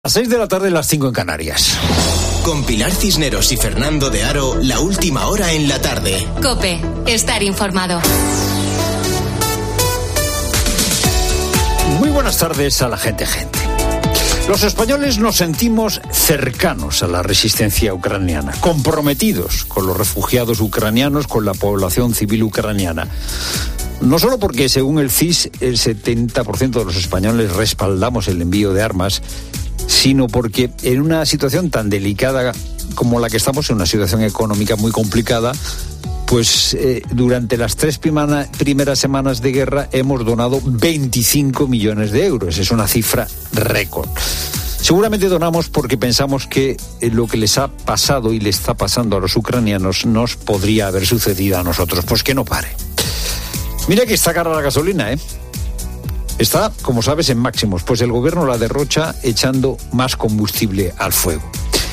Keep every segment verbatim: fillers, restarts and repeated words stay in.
A seis de la tarde, las cinco en Canarias. Con Pilar Cisneros y Fernando de Aro, la última hora en la tarde. COPE, estar informado. Muy buenas tardes a la gente, gente. Los españoles nos sentimos cercanos a la resistencia ucraniana, comprometidos con los refugiados ucranianos, con la población civil ucraniana. No solo porque, según el C I S, el setenta por ciento de los españoles respaldamos el envío de armas, sino porque en una situación tan delicada como la que estamos, en una situación económica muy complicada, pues eh, durante las tres primana, primeras semanas de guerra hemos donado veinticinco millones de euros. Es una cifra récord. Seguramente donamos porque pensamos que lo que les ha pasado y le está pasando a los ucranianos nos podría haber sucedido a nosotros. Pues que no pare. Mira que está cara la gasolina, ¿eh? Está, como sabes, en máximos, pues el gobierno la derrocha echando más combustible al fuego.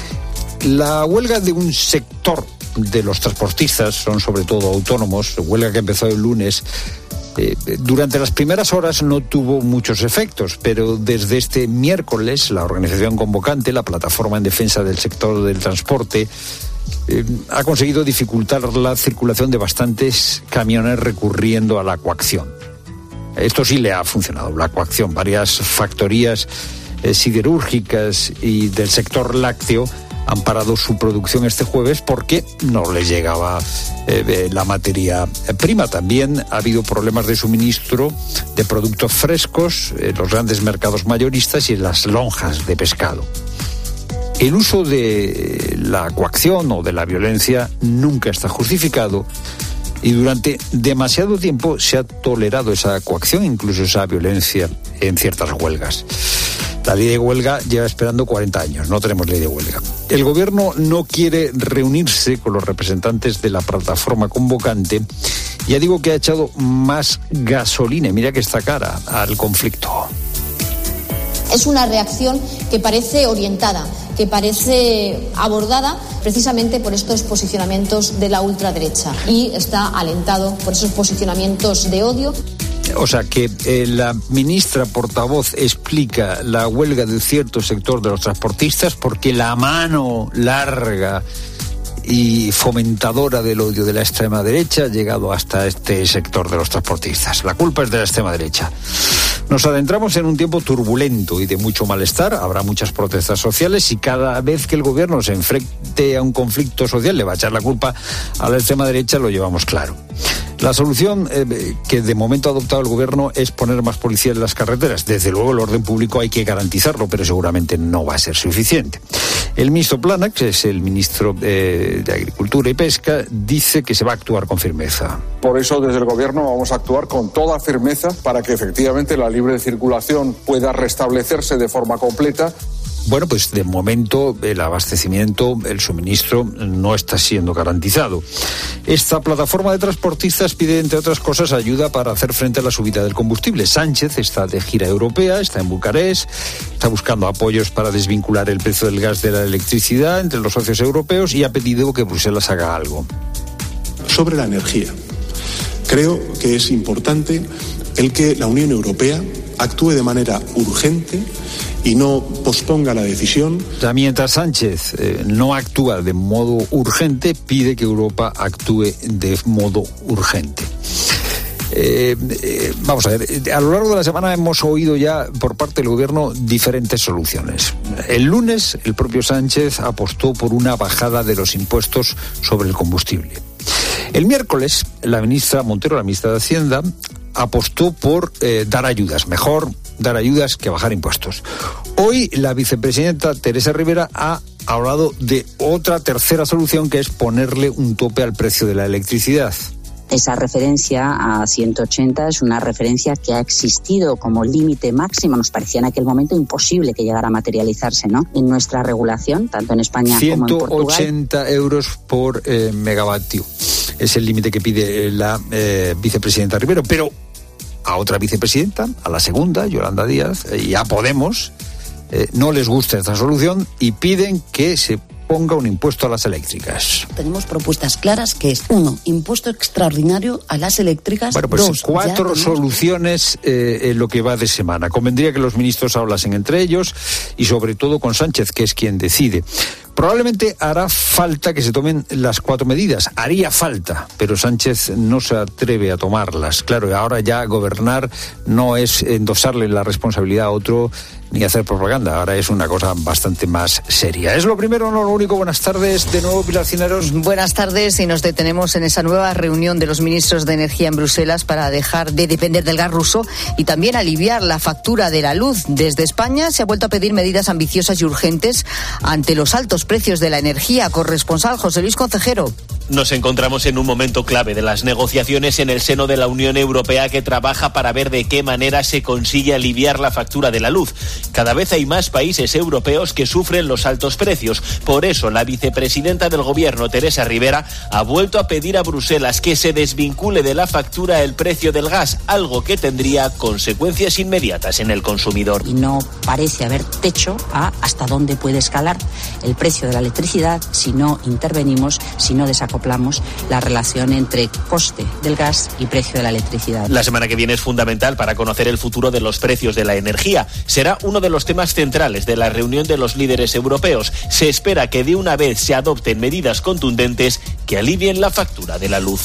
La huelga de un sector de los transportistas, son sobre todo autónomos, huelga que empezó el lunes, eh, durante las primeras horas no tuvo muchos efectos, pero desde este miércoles la organización convocante, la plataforma en defensa del sector del transporte, eh, ha conseguido dificultar la circulación de bastantes camiones recurriendo a la coacción. Esto sí le ha funcionado, la coacción. Varias factorías eh, siderúrgicas y del sector lácteo han parado su producción este jueves porque no les llegaba eh, la materia prima. También ha habido problemas de suministro de productos frescos en los grandes mercados mayoristas y en las lonjas de pescado. El uso de la coacción o de la violencia nunca está justificado. Y durante demasiado tiempo se ha tolerado esa coacción, incluso esa violencia en ciertas huelgas. La ley de huelga lleva esperando cuarenta años, no tenemos ley de huelga. El gobierno no quiere reunirse con los representantes de la plataforma convocante. Ya digo que ha echado más gasolina, y mira que está cara, al conflicto. Es una reacción que parece orientada, que parece abordada precisamente por estos posicionamientos de la ultraderecha y está alentado por esos posicionamientos de odio. O sea, que eh, la ministra portavoz explica la huelga de cierto sector de los transportistas porque la mano larga y fomentadora del odio de la extrema derecha ha llegado hasta este sector de los transportistas. La culpa es de la extrema derecha. Nos adentramos en un tiempo turbulento y de mucho malestar. Habrá muchas protestas sociales y cada vez que el gobierno se enfrente a un conflicto social le va a echar la culpa a la extrema derecha, lo llevamos claro. La solución eh, que de momento ha adoptado el gobierno es poner más policía en las carreteras. Desde luego el orden público hay que garantizarlo, pero seguramente no va a ser suficiente. El ministro Planas, que es el ministro eh, de Agricultura y Pesca, dice que se va a actuar con firmeza. Por eso desde el gobierno vamos a actuar con toda firmeza para que efectivamente la libre circulación pueda restablecerse de forma completa. Bueno, pues de momento el abastecimiento, el suministro no está siendo garantizado. Esta plataforma de transportistas pide, entre otras cosas, ayuda para hacer frente a la subida del combustible. Sánchez está de gira europea, está en Bucarest, está buscando apoyos para desvincular el precio del gas de la electricidad entre los socios europeos y ha pedido que Bruselas haga algo. Sobre la energía, creo que es importante el que la Unión Europea actúe de manera urgente y no posponga la decisión. Ya mientras Sánchez eh, no actúa de modo urgente, pide que Europa actúe de modo urgente. Eh, eh, vamos a ver, a lo largo de la semana hemos oído ya por parte del gobierno diferentes soluciones. El lunes el propio Sánchez apostó por una bajada de los impuestos sobre el combustible. El miércoles la ministra Montero, la ministra de Hacienda, apostó por eh, dar ayudas, mejor dar ayudas que bajar impuestos. Hoy la vicepresidenta Teresa Rivera ha hablado de otra tercera solución, que es ponerle un tope al precio de la electricidad. Esa referencia a ciento ochenta es una referencia que ha existido como límite máximo. Nos parecía en aquel momento imposible que llegara a materializarse, ¿no? En nuestra regulación, tanto en España como en Portugal. ciento ochenta euros por eh, megavatio. Es el límite que pide la eh, vicepresidenta Rivera. Pero a otra vicepresidenta, a la segunda, Yolanda Díaz, y a Podemos, eh, no les gusta esta solución y piden que se ponga un impuesto a las eléctricas. Tenemos propuestas claras que es, uno, impuesto extraordinario a las eléctricas. Bueno, pues dos, cuatro tenemos... soluciones eh, en lo que va de semana. Convendría que los ministros hablasen entre ellos y sobre todo con Sánchez, que es quien decide. Probablemente hará falta que se tomen las cuatro medidas, haría falta, pero Sánchez no se atreve a tomarlas. Claro, ahora ya gobernar no es endosarle la responsabilidad a otro ni hacer propaganda, ahora es una cosa bastante más seria. Es lo primero, no lo único. Buenas tardes de nuevo, Pilar Cisneros. Buenas tardes, y nos detenemos en esa nueva reunión de los ministros de Energía en Bruselas para dejar de depender del gas ruso y también aliviar la factura de la luz. Desde España se ha vuelto a pedir medidas ambiciosas y urgentes ante los altos precios de la energía. Corresponsal José Luis Concejero. Nos encontramos en un momento clave de las negociaciones en el seno de la Unión Europea, que trabaja para ver de qué manera se consigue aliviar la factura de la luz. Cada vez hay más países europeos que sufren los altos precios. Por eso, la vicepresidenta del Gobierno, Teresa Rivera, ha vuelto a pedir a Bruselas que se desvincule de la factura el precio del gas, algo que tendría consecuencias inmediatas en el consumidor. Y no parece haber techo a hasta dónde puede escalar el precio de la electricidad si no intervenimos, si no desacoplamos la relación entre coste del gas y precio de la electricidad. La semana que viene es fundamental para conocer el futuro de los precios de la energía. Será uno de los temas centrales de la reunión de los líderes europeos. Se espera que de una vez se adopten medidas contundentes que alivien la factura de la luz.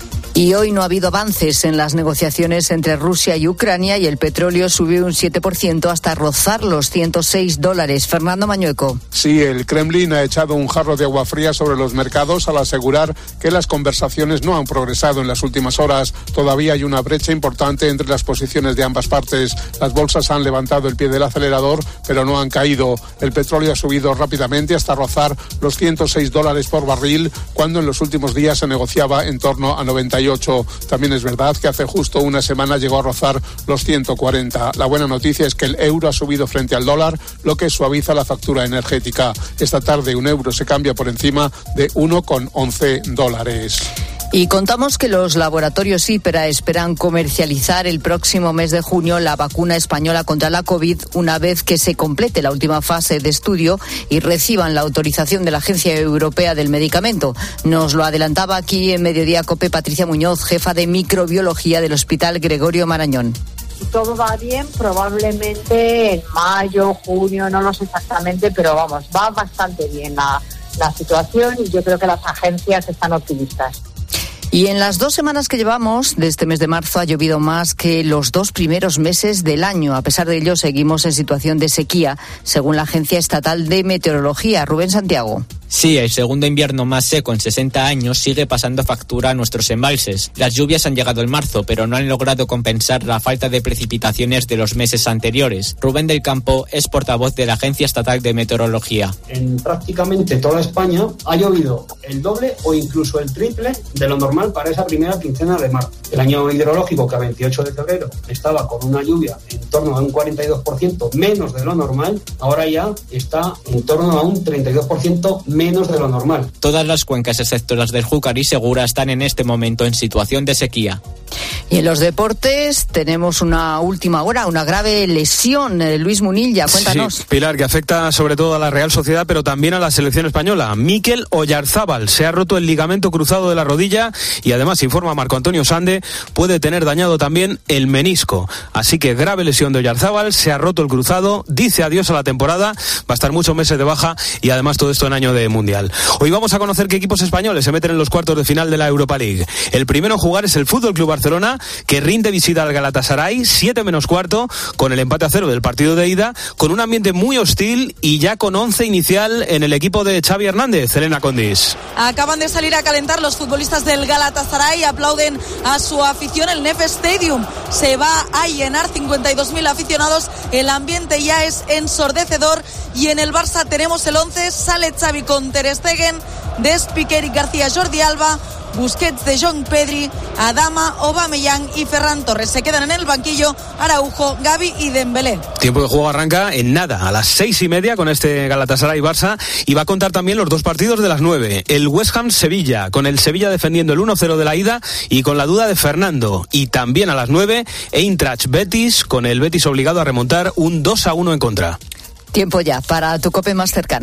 Y hoy no ha habido avances en las negociaciones entre Rusia y Ucrania, y el petróleo subió un siete por ciento hasta rozar los ciento seis dólares. Fernando Mañueco. Sí, el Kremlin ha echado un jarro de agua fría sobre los mercados al asegurar que las conversaciones no han progresado en las últimas horas. Todavía hay una brecha importante entre las posiciones de ambas partes. Las bolsas han levantado el pie del acelerador, pero no han caído. El petróleo ha subido rápidamente hasta rozar los ciento seis dólares por barril, cuando en los últimos días se negociaba en torno a noventa y ocho. También es verdad que hace justo una semana llegó a rozar los ciento cuarenta. La buena noticia es que el euro ha subido frente al dólar, lo que suaviza la factura energética. Esta tarde un euro se cambia por encima de uno coma once dólares. Y contamos que los laboratorios IPRA esperan comercializar el próximo mes de junio la vacuna española contra la COVID, una vez que se complete la última fase de estudio y reciban la autorización de la Agencia Europea del Medicamento. Nos lo adelantaba aquí en Mediodía COPE Patricia Muñoz, jefa de microbiología del Hospital Gregorio Marañón. Si todo va bien, probablemente en mayo, junio, no lo sé exactamente, pero vamos, va bastante bien la, la situación, y yo creo que las agencias están optimistas. Y en las dos semanas que llevamos de este mes de marzo ha llovido más que los dos primeros meses del año. A pesar de ello, seguimos en situación de sequía, según la Agencia Estatal de Meteorología. Rubén Santiago. Sí, el segundo invierno más seco en sesenta años sigue pasando factura a nuestros embalses. Las lluvias han llegado en marzo, pero no han logrado compensar la falta de precipitaciones de los meses anteriores. Rubén del Campo es portavoz de la Agencia Estatal de Meteorología. En prácticamente toda España ha llovido el doble o incluso el triple de lo normal para esa primera quincena de marzo. El año hidrológico, que a veintiocho de febrero estaba con una lluvia en torno a un cuarenta y dos por ciento menos de lo normal, ahora ya está en torno a un treinta y dos por ciento menos menos de lo normal. Todas las cuencas, excepto las del Júcar y Segura, están en este momento en situación de sequía. Y en los deportes tenemos una última hora, una grave lesión. Luis Munilla, cuéntanos. Sí, Pilar, que afecta sobre todo a la Real Sociedad, pero también a la selección española. Mikel Oyarzábal se ha roto el ligamento cruzado de la rodilla y además, informa Marco Antonio Sande, puede tener dañado también el menisco. Así que grave lesión de Oyarzábal, se ha roto el cruzado, dice adiós a la temporada, va a estar muchos meses de baja y además todo esto en año de Mundial. Hoy vamos a conocer qué equipos españoles se meten en los cuartos de final de la Europa League. El primero en jugar es el F C Barcelona, que rinde visita al Galatasaray, siete menos cuarto, con el empate a cero del partido de ida, con un ambiente muy hostil y ya con once inicial en el equipo de Xavi Hernández. Elena Condis. Acaban de salir a calentar los futbolistas del Galatasaray, aplauden a su afición. El Nef Stadium se va a llenar, cincuenta y dos mil aficionados, el ambiente ya es ensordecedor. Y en el Barça tenemos el once, sale Xavi con Ter Stegen, Des, Piqué y García, Jordi Alba, Busquets, De Jong, Pedri, Adama, Aubameyang y Ferran Torres. Se quedan en el banquillo Araujo, Gavi y Dembélé. Tiempo de juego arranca en nada, a las seis y media con este Galatasaray-Barça, y va a contar también los dos partidos de las nueve. El West Ham-Sevilla, con el Sevilla defendiendo el uno cero de la ida y con la duda de Fernando. Y también a las nueve, Eintracht-Betis, con el Betis obligado a remontar un dos a uno en contra. Tiempo ya para tu COPE más cercana.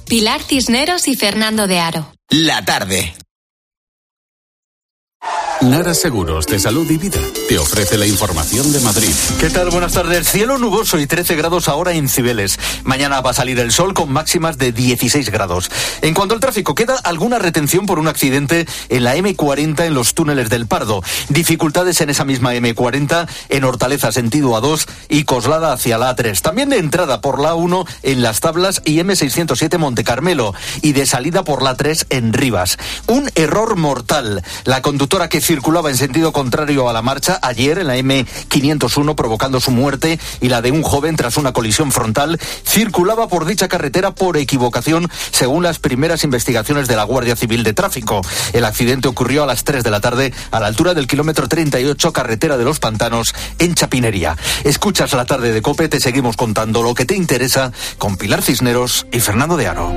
Pilar Cisneros y Fernando de Aro. La tarde. Nara Seguros de Salud y Vida te ofrece la información de Madrid. ¿Qué tal? Buenas tardes. Cielo nuboso y trece grados ahora en Cibeles. Mañana va a salir el sol con máximas de dieciséis grados. En cuanto al tráfico, queda alguna retención por un accidente en la eme cuarenta en los túneles del Pardo. Dificultades en esa misma eme cuarenta en Hortaleza sentido A dos y Coslada hacia la A tres. También de entrada por la A uno en Las Tablas y eme seiscientos siete Monte Carmelo y de salida por la A tres en Rivas. Un error mortal. La conductora que circulaba en sentido contrario a la marcha ayer en la eme quinientos uno provocando su muerte y la de un joven tras una colisión frontal, circulaba por dicha carretera por equivocación según las primeras investigaciones de la Guardia Civil de Tráfico. El accidente ocurrió a las tres de la tarde a la altura del kilómetro treinta y ocho carretera de los Pantanos en Chapinería. Escuchas La Tarde de COPE, te seguimos contando lo que te interesa con Pilar Cisneros y Fernando de Aro.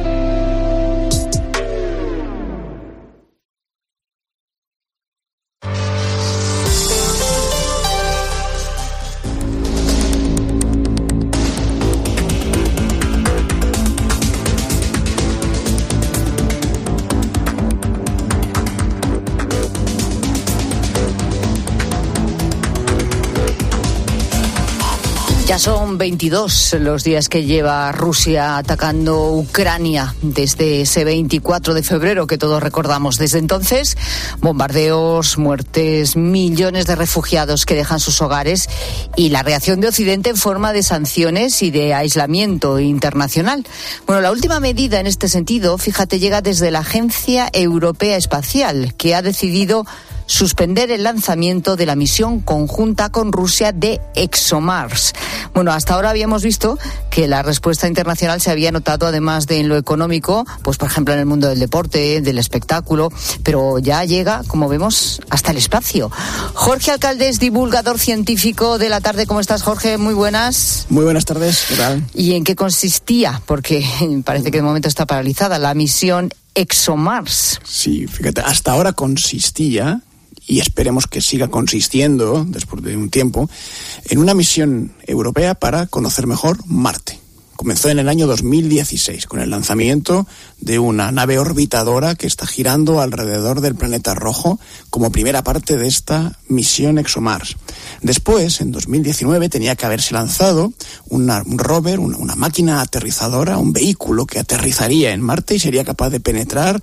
Ya son veintidós los días que lleva Rusia atacando Ucrania desde ese veinticuatro de febrero que todos recordamos. Desde entonces, bombardeos, muertes, millones de refugiados que dejan sus hogares y la reacción de Occidente en forma de sanciones y de aislamiento internacional. Bueno, la última medida en este sentido, fíjate, llega desde la Agencia Europea Espacial, que ha decidido suspender el lanzamiento de la misión conjunta con Rusia de ExoMars. Bueno, hasta ahora habíamos visto que la respuesta internacional se había notado, además de en lo económico, pues por ejemplo en el mundo del deporte, del espectáculo, pero ya llega, como vemos, hasta el espacio. Jorge Alcaldes, divulgador científico de La Tarde. ¿Cómo estás, Jorge? Muy buenas. Muy buenas tardes. ¿Qué tal? ¿Y en qué consistía? Porque parece que de momento está paralizada la misión ExoMars. Sí, fíjate, hasta ahora consistía, y esperemos que siga consistiendo después de un tiempo, en una misión europea para conocer mejor Marte. Comenzó en el año dos mil dieciséis con el lanzamiento de una nave orbitadora que está girando alrededor del planeta rojo como primera parte de esta misión ExoMars. Después, en dos mil diecinueve, tenía que haberse lanzado una, un rover, una, una máquina aterrizadora, un vehículo que aterrizaría en Marte y sería capaz de penetrar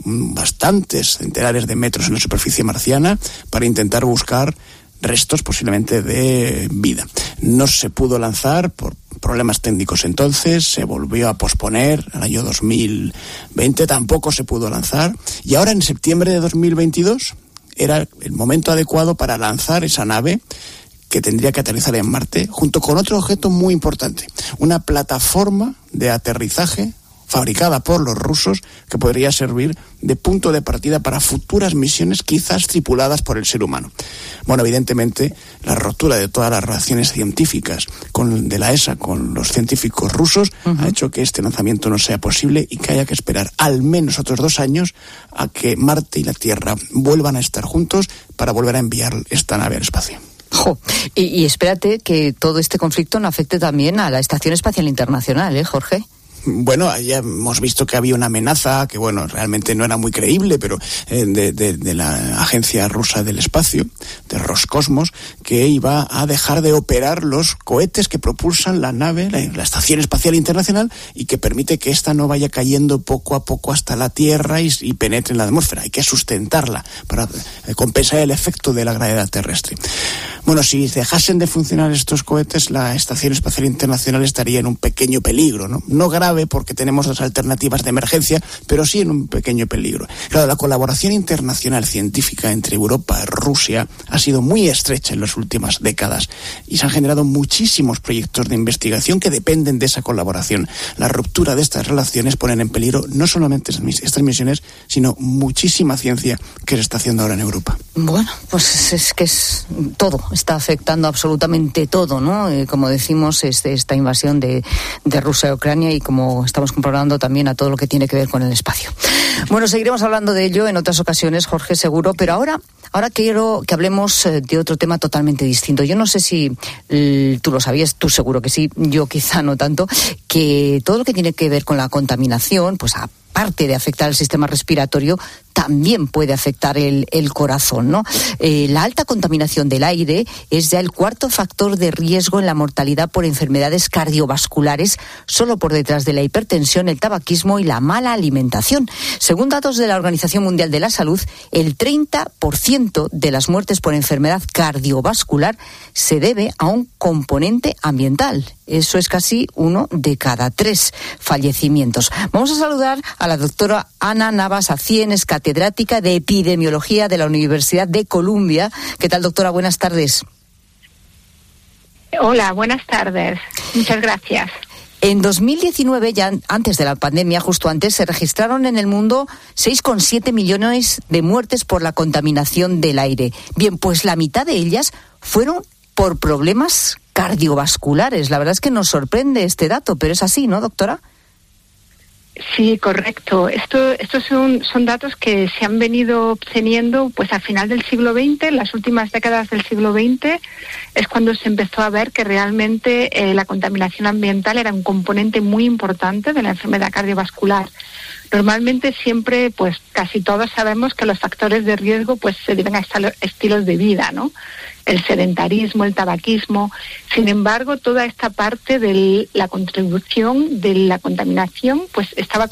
bastantes centenares de metros en la superficie marciana para intentar buscar restos posiblemente de vida. No se pudo lanzar por problemas técnicos entonces, se volvió a posponer al año dos mil veinte, tampoco se pudo lanzar, y ahora en septiembre de dos mil veintidós era el momento adecuado para lanzar esa nave que tendría que aterrizar en Marte junto con otro objeto muy importante, una plataforma de aterrizaje fabricada por los rusos que podría servir de punto de partida para futuras misiones quizás tripuladas por el ser humano. Bueno, evidentemente, la rotura de todas las relaciones científicas con, de la E S A con los científicos rusos uh-huh. ha hecho que este lanzamiento no sea posible y que haya que esperar al menos otros dos años a que Marte y la Tierra vuelvan a estar juntos para volver a enviar esta nave al espacio. Jo, y, y espérate que todo este conflicto no afecte también a la Estación Espacial Internacional, ¿eh, Jorge? Bueno, ya hemos visto que había una amenaza que, bueno, realmente no era muy creíble, pero eh, de, de, de la Agencia Rusa del Espacio, de Roscosmos, que iba a dejar de operar los cohetes que propulsan la nave, la, la Estación Espacial Internacional, y que permite que ésta no vaya cayendo poco a poco hasta la Tierra y, y penetre en la atmósfera. Hay que sustentarla para eh, compensar el efecto de la gravedad terrestre. Bueno, si dejasen de funcionar estos cohetes, la Estación Espacial Internacional estaría en un pequeño peligro, ¿no? No grave, porque tenemos dos alternativas de emergencia, pero sí en un pequeño peligro. Claro, la colaboración internacional científica entre Europa y Rusia ha sido muy estrecha en las últimas décadas y se han generado muchísimos proyectos de investigación que dependen de esa colaboración. La ruptura de estas relaciones ponen en peligro no solamente estas misiones, sino muchísima ciencia que se está haciendo ahora en Europa. Bueno, pues es que es todo, está afectando absolutamente todo, ¿no? Eh, como decimos, es esta invasión de, de Rusia a Ucrania y como como estamos comprobando también a todo lo que tiene que ver con el espacio. Bueno, seguiremos hablando de ello en otras ocasiones, Jorge, seguro, pero ahora, ahora quiero que hablemos de otro tema totalmente distinto. Yo no sé si eh, tú lo sabías, tú seguro que sí, yo quizá no tanto, que todo lo que tiene que ver con la contaminación, pues aparte de afectar el sistema respiratorio, también puede afectar el, el corazón, ¿no? Eh, la alta contaminación del aire es ya el cuarto factor de riesgo en la mortalidad por enfermedades cardiovasculares, solo por detrás de la hipertensión, el tabaquismo y la mala alimentación. Según datos de la Organización Mundial de la Salud, el treinta por ciento de las muertes por enfermedad cardiovascular se debe a un componente ambiental. Eso es casi uno de cada tres fallecimientos. Vamos a saludar a la doctora Ana Navas Acién, es catedrática de Epidemiología de la Universidad de Columbia. ¿Qué tal, doctora? Buenas tardes. Hola, buenas tardes. Muchas gracias. En dos mil diecinueve, ya antes de la pandemia, justo antes, se registraron en el mundo seis coma siete millones de muertes por la contaminación del aire. Bien, pues la mitad de ellas fueron por problemas cardiovasculares. La verdad es que nos sorprende este dato, pero es así, ¿no, doctora? Sí, correcto. Esto, estos son, son datos que se han venido obteniendo pues al final del siglo veinte, en las últimas décadas del siglo veinte, es cuando se empezó a ver que realmente eh, la contaminación ambiental era un componente muy importante de la enfermedad cardiovascular. Normalmente siempre, pues casi todos sabemos que los factores de riesgo pues se deben a estilo, estilos de vida, ¿no? El sedentarismo, el tabaquismo. Sin embargo, toda esta parte de la contribución de la contaminación, pues estaba...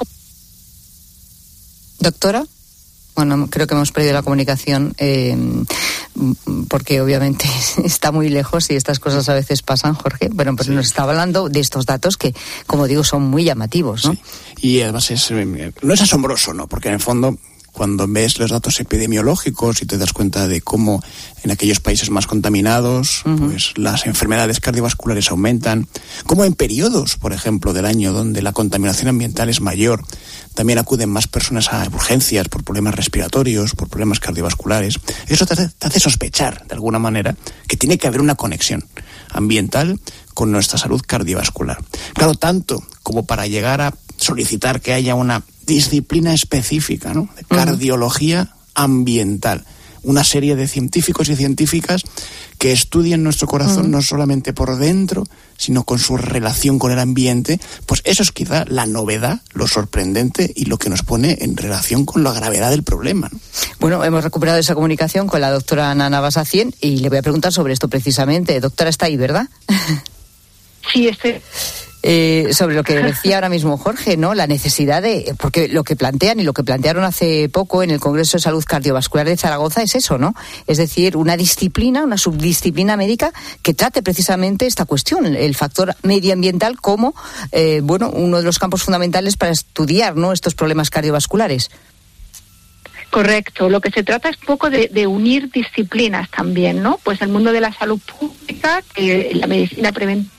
Doctora, bueno, creo que hemos perdido la comunicación eh, porque obviamente está muy lejos y estas cosas a veces pasan, Jorge. Bueno, pues sí. Nos está hablando de estos datos que, como digo, son muy llamativos, ¿no? Sí. Y además es, no es asombroso, ¿no? Porque en el fondo, cuando ves los datos epidemiológicos y te das cuenta de cómo en aquellos países más contaminados, uh-huh. pues las enfermedades cardiovasculares aumentan, como en periodos, por ejemplo, del año donde la contaminación ambiental es mayor, también acuden más personas a urgencias por problemas respiratorios, por problemas cardiovasculares. Eso te hace, te hace sospechar, de alguna manera, que tiene que haber una conexión ambiental con nuestra salud cardiovascular. Claro, tanto como para llegar a solicitar que haya una disciplina específica, ¿no?, de cardiología ambiental. Una serie de científicos y científicas que estudien nuestro corazón uh-huh. no solamente por dentro, sino con su relación con el ambiente. Pues eso es quizá la novedad, lo sorprendente y lo que nos pone en relación con la gravedad del problema, ¿no? Bueno, hemos recuperado esa comunicación con la doctora Ana Navas Acién y le voy a preguntar sobre esto precisamente. Doctora, está ahí, ¿verdad? Sí, estoy... Eh, sobre lo que decía ahora mismo Jorge, ¿no? La necesidad de, porque lo que plantean y lo que plantearon hace poco en el Congreso de Salud Cardiovascular de Zaragoza es eso, ¿no? Es decir, una disciplina, una subdisciplina médica que trate precisamente esta cuestión, el factor medioambiental como, eh, bueno, uno de los campos fundamentales para estudiar, ¿no?, estos problemas cardiovasculares. Correcto. Lo que se trata es un poco de, de unir disciplinas también, ¿no? Pues el mundo de la salud pública, que la medicina preventiva.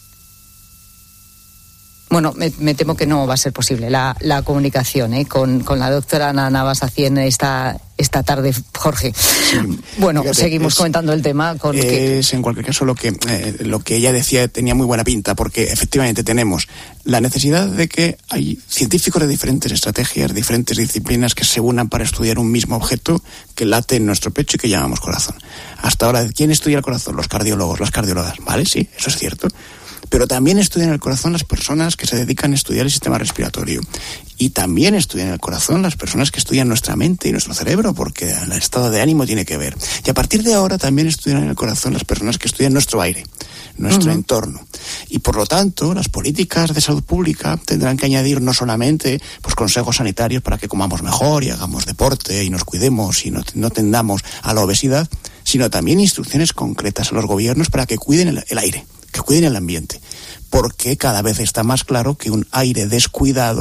Bueno, me, me temo que no va a ser posible la, la comunicación ¿eh? con, con la doctora Ana Navas Acién esta, esta tarde, Jorge. Sí, bueno, fíjate, seguimos es, comentando el tema. Con es, que... en cualquier caso, lo que, eh, lo que ella decía tenía muy buena pinta, porque efectivamente tenemos la necesidad de que hay científicos de diferentes estrategias, diferentes disciplinas que se unan para estudiar un mismo objeto que late en nuestro pecho y que llamamos corazón. Hasta ahora, ¿quién estudia el corazón? Los cardiólogos, las cardiólogas. Vale, sí, eso es cierto. Pero también estudian el corazón las personas que se dedican a estudiar el sistema respiratorio. Y también estudian el corazón las personas que estudian nuestra mente y nuestro cerebro, porque el estado de ánimo tiene que ver. Y a partir de ahora también estudian el corazón las personas que estudian nuestro aire, nuestro uh-huh. entorno. Y por lo tanto, las políticas de salud pública tendrán que añadir no solamente pues, consejos sanitarios para que comamos mejor y hagamos deporte y nos cuidemos y no, no tendamos a la obesidad, sino también instrucciones concretas a los gobiernos para que cuiden el, el aire, que cuiden el ambiente, porque cada vez está más claro que un aire descuidado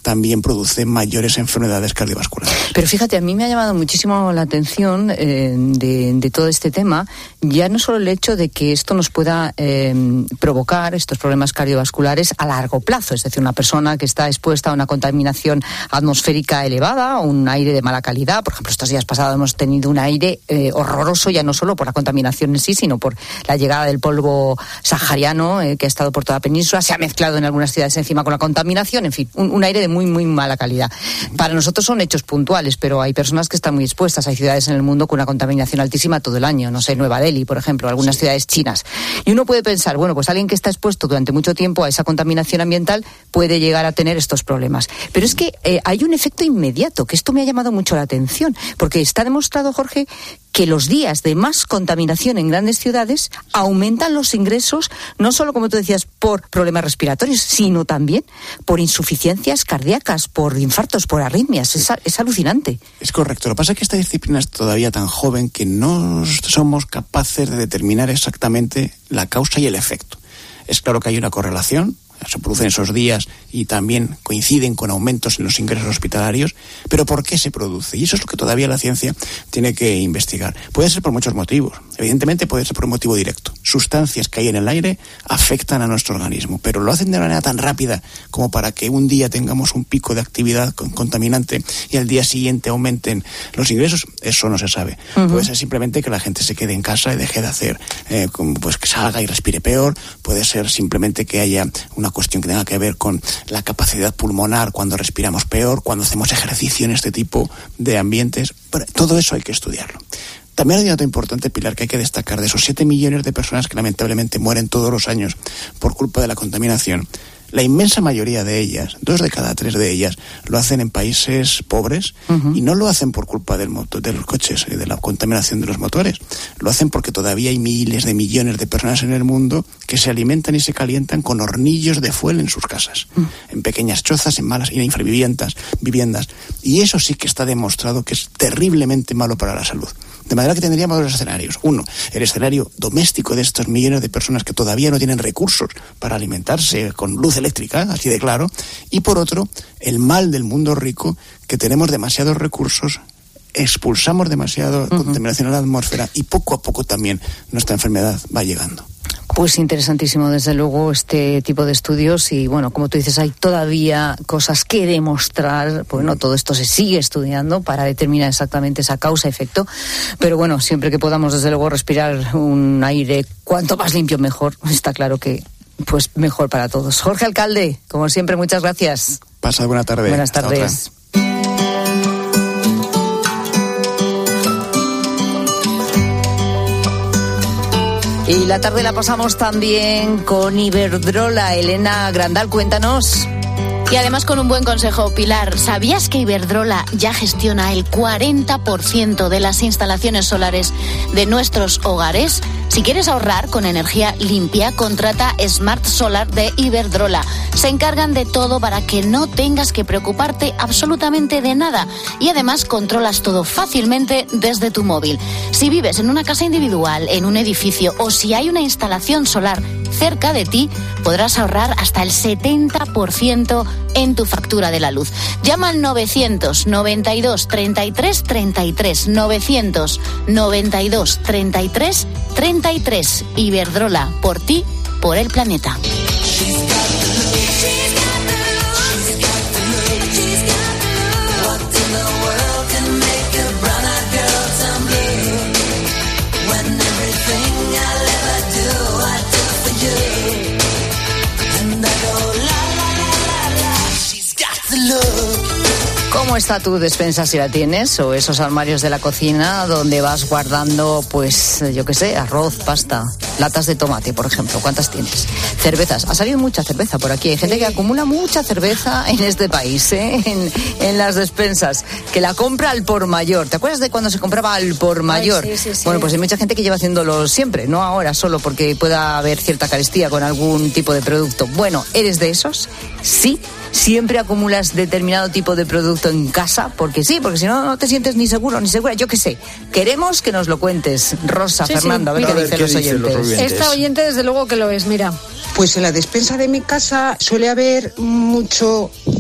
también produce mayores enfermedades cardiovasculares. Pero fíjate, a mí me ha llamado muchísimo la atención eh, de, de todo este tema, ya no solo el hecho de que esto nos pueda eh, provocar estos problemas cardiovasculares a largo plazo, es decir, una persona que está expuesta a una contaminación atmosférica elevada, un aire de mala calidad. Por ejemplo, estos días pasados hemos tenido un aire eh, horroroso, ya no solo por la contaminación en sí, sino por la llegada del polvo sahariano eh, que ha estado por toda la península, se ha mezclado en algunas ciudades encima con la contaminación, en fin, un, un aire de muy, muy mala calidad. Para nosotros son hechos puntuales, pero hay personas que están muy expuestas. Hay ciudades en el mundo con una contaminación altísima todo el año, no sé, Nueva Delhi, por ejemplo, algunas sí. ciudades chinas. Y uno puede pensar, bueno, pues alguien que está expuesto durante mucho tiempo a esa contaminación ambiental puede llegar a tener estos problemas. Pero es que eh, hay un efecto inmediato, que esto me ha llamado mucho la atención, porque está demostrado, Jorge, que los días de más contaminación en grandes ciudades aumentan los ingresos, no solo, como tú decías, por problemas respiratorios, sino también por insuficiencias cardíacas, por infartos, por arritmias. Es, es alucinante. Es correcto. Lo que pasa es que esta disciplina es todavía tan joven que no somos capaces de determinar exactamente la causa y el efecto. Es claro que hay una correlación, se producen esos días y también coinciden con aumentos en los ingresos hospitalarios, pero ¿por qué se produce? Y eso es lo que todavía la ciencia tiene que investigar. Puede ser por muchos motivos. Evidentemente puede ser por un motivo directo. Sustancias que hay en el aire afectan a nuestro organismo, pero lo hacen de manera tan rápida como para que un día tengamos un pico de actividad contaminante y al día siguiente aumenten los ingresos. Eso no se sabe. Uh-huh. Puede ser simplemente que la gente se quede en casa y deje de hacer, eh, pues que salga y respire peor. Puede ser simplemente que haya una cuestión que tenga que ver con la capacidad pulmonar cuando respiramos peor, cuando hacemos ejercicio en este tipo de ambientes. Pero todo eso hay que estudiarlo. También hay un dato importante, Pilar, que hay que destacar. De esos siete millones de personas que lamentablemente mueren todos los años por culpa de la contaminación, la inmensa mayoría de ellas, dos de cada tres de ellas, lo hacen en países pobres. Uh-huh. Y no lo hacen por culpa del motor, de los coches y de la contaminación de los motores. Lo hacen porque todavía hay miles de millones de personas en el mundo que se alimentan y se calientan con hornillos de fuel en sus casas, uh-huh. en pequeñas chozas, en malas y en infraviviendas, viviendas. Y eso sí que está demostrado que es terriblemente malo para la salud. De manera que tendríamos dos escenarios. Uno, el escenario doméstico de estos millones de personas que todavía no tienen recursos para alimentarse con luz eléctrica, así de claro. Y por otro, el mal del mundo rico, que tenemos demasiados recursos, expulsamos demasiada uh-huh. contaminación a la atmósfera y poco a poco también nuestra enfermedad va llegando. Pues interesantísimo, desde luego, este tipo de estudios y, bueno, como tú dices, hay todavía cosas que demostrar. Bueno, todo esto se sigue estudiando para determinar exactamente esa causa-efecto, pero bueno, siempre que podamos, desde luego, respirar un aire cuanto más limpio mejor, está claro que, pues, mejor para todos. Jorge Alcalde, como siempre, muchas gracias. Pasa buena tarde. Buenas tardes. Y la tarde la pasamos también con Iberdrola. Elena Grandal, cuéntanos. Y además con un buen consejo, Pilar. ¿Sabías que Iberdrola ya gestiona el cuarenta por ciento de las instalaciones solares de nuestros hogares? Si quieres ahorrar con energía limpia, contrata Smart Solar de Iberdrola. Se encargan de todo para que no tengas que preocuparte absolutamente de nada. Y además controlas todo fácilmente desde tu móvil. Si vives en una casa individual, en un edificio o si hay una instalación solar cerca de ti, podrás ahorrar hasta el setenta por ciento en tu factura de la luz. Llama al novecientos noventa y dos treinta y tres treinta y tres, novecientos noventa y dos treinta y tres treinta y tres. Iberdrola, por ti, por el planeta. ¿Cómo está tu despensa, si la tienes, o esos armarios de la cocina donde vas guardando, pues, yo qué sé, arroz, pasta, latas de tomate, por ejemplo? ¿Cuántas tienes? Cervezas. Ha salido mucha cerveza por aquí. Hay gente que acumula mucha cerveza en este país, ¿eh? En, en las despensas, que la compra al por mayor. ¿Te acuerdas de cuando se compraba al por mayor? Ay, sí, sí, sí. Bueno, pues hay mucha gente que lleva haciéndolo siempre, no ahora solo porque pueda haber cierta carestía con algún tipo de producto. Bueno, ¿eres de esos? Sí. Siempre acumulas determinado tipo de producto en casa, porque sí, porque si no, no te sientes ni seguro ni segura. Yo qué sé. Queremos que nos lo cuentes. Rosa, sí, Fernando, sí. a ver qué dicen los oyentes. los oyentes. Esta oyente, desde luego que lo es, mira. Pues en la despensa de mi casa suele haber mucho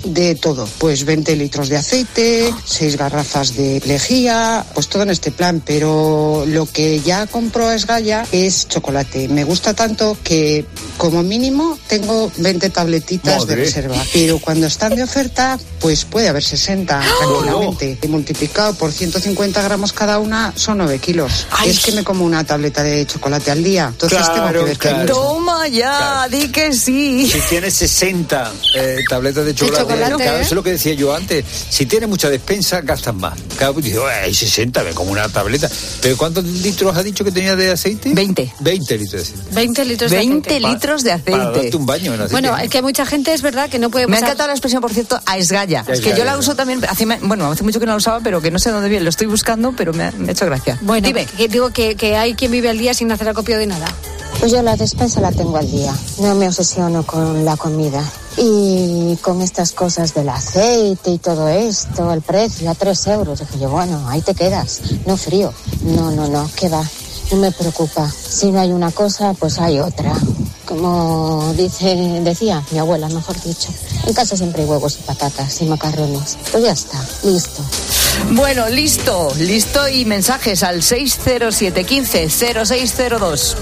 de todo, pues veinte litros de aceite, seis garrafas de lejía, pues todo en este plan, pero lo que ya compro a esgalla es chocolate. Me gusta tanto que como mínimo tengo veinte tabletitas Madre. de reserva, pero cuando están de oferta, pues puede haber sesenta tranquilamente. Y multiplicado por ciento cincuenta gramos cada una son nueve kilos. Ay. Es que me como una tableta de chocolate al día, entonces claro, tengo que ver claro. que Toma ya, claro. di que sí. Si tienes sesenta eh, tabletas de chocolate, de chocolate claro, ¿eh? Eso es lo que decía yo antes. Si tienes mucha despensa, gastas más. Cada vez digo, hay sesenta, me como una tableta. ¿Pero cuántos litros has dicho que tenía de aceite? veinte. veinte litros de aceite. veinte litros de aceite. veinte litros de aceite. Para, para darte un baño en aceite. Bueno, es que hay mucha gente, es verdad, que no puede pasar... Me ha encantado la expresión, por cierto, a esgalla. Es que yo la uso también, hace, bueno, hace mucho que no la usaba, pero que no sé dónde viene, lo estoy buscando, pero me ha, me ha hecho gracia. Bueno, Dime. Que, digo que, que hay quien vive al día sin hacer acopio de nada. Pues yo la despensa la tengo al día, no me obsesiono con la comida. Y con estas cosas del aceite y todo esto, el precio a tres euros, dije yo, bueno, ahí te quedas, no frío. No, no, no, ¿qué va? No me preocupa. Si no hay una cosa, pues hay otra. Como dice, decía mi abuela, mejor dicho, en casa siempre hay huevos y patatas y macarrones. Pues ya está, listo. Bueno, listo, listo y mensajes al seis cero siete uno cinco cero seis cero dos.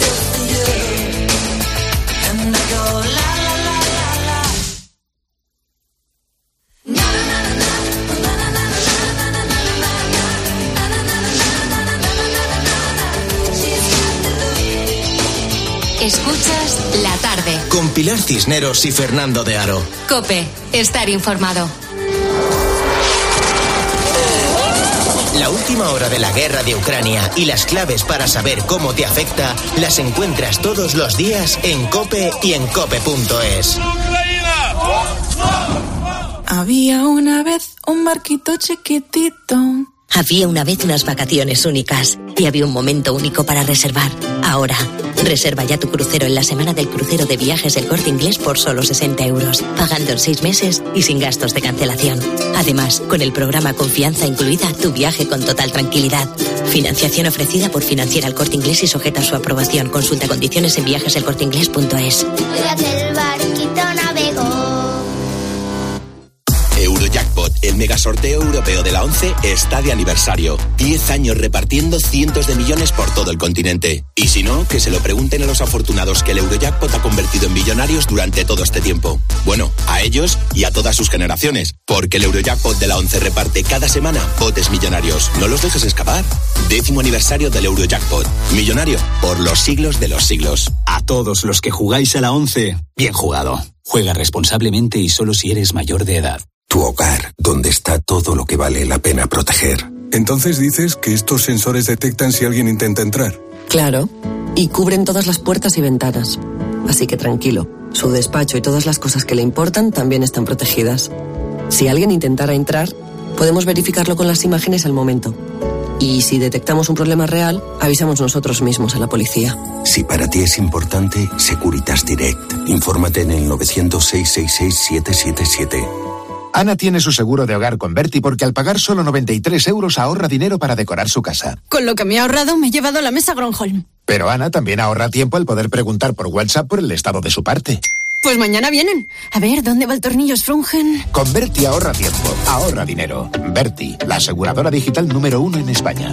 Escuchas La Tarde. Con Pilar Cisneros y Fernando de Aro. COPE, estar informado. La última hora de la guerra de Ucrania y las claves para saber cómo te afecta las encuentras todos los días en COPE y en cope punto es. Había una vez un barquito chiquitito. Había una vez unas vacaciones únicas y había un momento único para reservar. Ahora, reserva ya tu crucero en la semana del crucero de Viajes El Corte Inglés por solo sesenta euros, pagando en seis meses y sin gastos de cancelación. Además, con el programa Confianza incluida, tu viaje con total tranquilidad. Financiación ofrecida por Financiera El Corte Inglés y sujeta a su aprobación. Consulta condiciones en viajes el corte inglés punto es. El barquito navegó. Eurojackpot, el mega sorteo europeo de la once, está de aniversario. diez años repartiendo cientos de millones por todo el continente. Y si no, que se lo pregunten a los afortunados que el Eurojackpot ha convertido en millonarios durante todo este tiempo. Bueno, a ellos y a todas sus generaciones. Porque el Eurojackpot de la once reparte cada semana botes millonarios. No los dejes escapar. Décimo aniversario del Eurojackpot. Millonario por los siglos de los siglos. A todos los que jugáis a la once, bien jugado. Juega responsablemente y solo si eres mayor de edad. Tu hogar, donde está todo lo que vale la pena proteger. Entonces dices que estos sensores detectan si alguien intenta entrar. Claro, y cubren todas las puertas y ventanas. Así que tranquilo, su despacho y todas las cosas que le importan también están protegidas. Si alguien intentara entrar, podemos verificarlo con las imágenes al momento. Y si detectamos un problema real, avisamos nosotros mismos a la policía. Si para ti es importante, Securitas Direct. Infórmate en el nueve cero cero, seis seis seis, siete siete siete. Ana tiene su seguro de hogar con Berti porque al pagar solo noventa y tres euros ahorra dinero para decorar su casa. Con lo que me he ahorrado me he llevado la mesa Gronholm. Pero Ana también ahorra tiempo al poder preguntar por WhatsApp por el estado de su parte. Pues mañana vienen. A ver, ¿dónde va el tornillo Sprungen? Con Berti ahorra tiempo, ahorra dinero. Berti, la aseguradora digital número uno en España.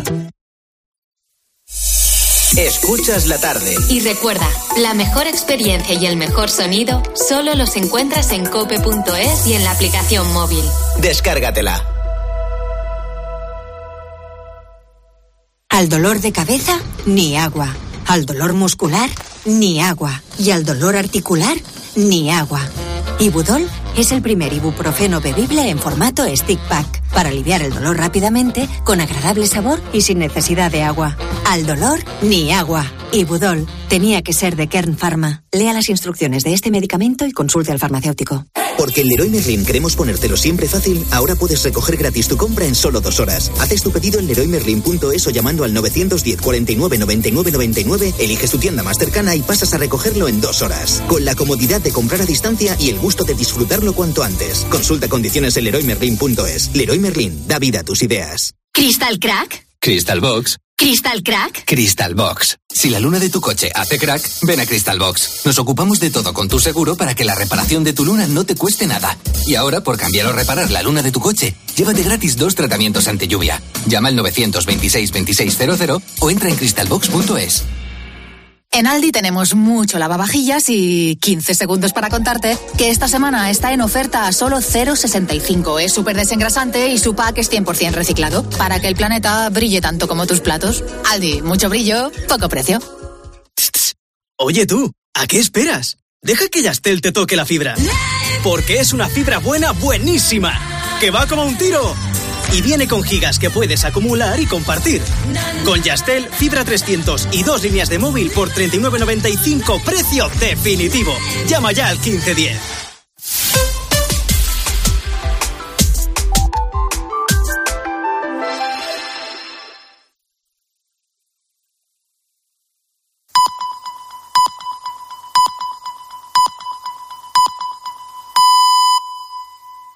Escuchas La Tarde. Y recuerda, la mejor experiencia y el mejor sonido solo los encuentras en cope punto es y en la aplicación móvil. Descárgatela. Al dolor de cabeza, ni agua. Al dolor muscular, ni agua. Y al dolor articular, ni agua. Ibudol es el primer ibuprofeno bebible en formato stick pack para aliviar el dolor rápidamente, con agradable sabor y sin necesidad de agua. Al dolor, ni agua. Ibudol tenía que ser de Kern Pharma. Lea las instrucciones de este medicamento y consulte al farmacéutico. Porque en Leroy Merlin queremos ponértelo siempre fácil, ahora puedes recoger gratis tu compra en solo dos horas. Haces tu pedido en leroy merlin punto es o llamando al nueve uno cero, cuarenta y nueve, noventa y nueve, noventa y nueve, eliges tu tienda más cercana y pasas a recogerlo en dos horas. Con la comodidad de comprar a distancia y el gusto de disfrutarlo cuanto antes. Consulta condiciones en leroy merlin punto es. Leroy Merlin, da vida a tus ideas. ¿Crystal Crack? Crystal Box. ¿Crystal Crack? Crystal Box. Si la luna de tu coche hace crack, ven a Crystal Box. Nos ocupamos de todo con tu seguro para que la reparación de tu luna no te cueste nada. Y ahora, por cambiar o reparar la luna de tu coche, llévate gratis dos tratamientos ante lluvia. Llama al nueve dos seis, veintiséis cero cero o entra en crystal box punto es. En Aldi tenemos mucho lavavajillas y quince segundos para contarte que esta semana está en oferta a solo cero coma sesenta y cinco. Es súper desengrasante y su pack es cien por ciento reciclado para que el planeta brille tanto como tus platos. Aldi, mucho brillo, poco precio. Oye tú, ¿a qué esperas? Deja que Yastel te toque la fibra. Porque es una fibra buena, buenísima, que va como un tiro. Y viene con gigas que puedes acumular y compartir. Con Yastel, fibra trescientos y dos líneas de móvil por treinta y nueve noventa y cinco, precio definitivo. Llama ya al quince diez.